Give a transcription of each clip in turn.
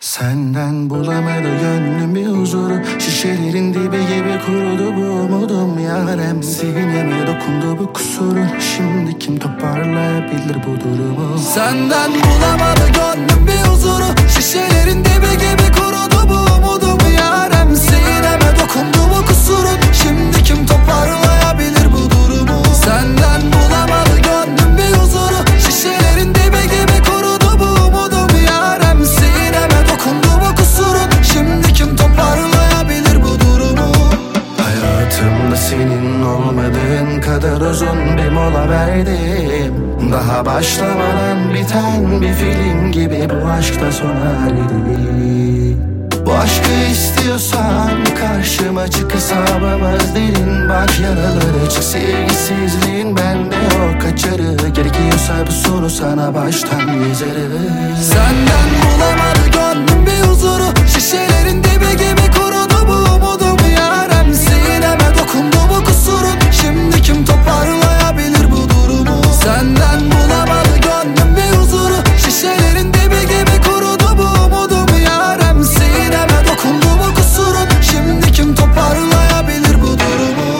Senden bulamadı gönlüm bir huzuru. Şişelerin dibi gibi kurudu bu umudum yarem. Sineme dokundu bu kusurun. Şimdi kim toparlayabilir bu durumu? Senden bulamadı gönlüm bir huzuru. Şişelerin dibi gibi kurudu bu umudum yarem. Sineme dokundu bu kusurun. Şimdi kim toparlayabilir bu durumu? Senden bulamadı gönlüm bir huzuru. Şişelerin dibi gibi kurudu bu umudum yarem. Sineme dokundu bu kusurun. Şimdi kim toparlayabilir bu durumu? Hayatımda senin olmadığın kadar uzun bir mola verdim. Daha başlamadan biten bir film gibi bu aşkta sona erdi. Bu aşkı istiyorsan karşıma çık, hesabımız derin. Bak yaraları açık, sevgisizliğin bende yok kaçarı. Gerekiyorsa bu sonu sana baştan yazarız. Senden bulamadı gönlüm bir huzuru. Şişelerin dibi gibi kurudu bu umudum yarem. Sineme dokundu bu kusurun. Şimdi kim toparlayabilir bu durumu? Senden bulamadı gönlüm bir huzuru. Şişelerin dibi gibi kurudu bu umudum yarem. Sineme dokundu bu kusurun. Şimdi kim toparlayabilir bu durumu?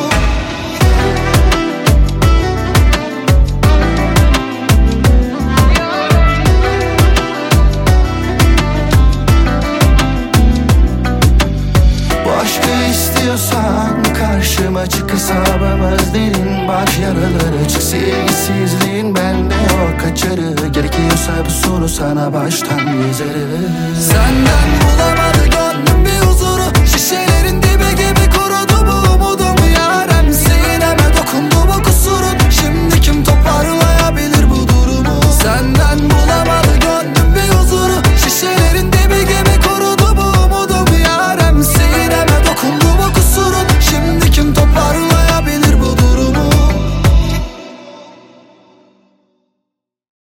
Bu aşkı istiyorsan karşıma çık, hesabımız derin. Bak yaraları açık, sevgisizliğin bende yok kaçarı. Gerekiyorsa bu sonu sana baştan yazarız.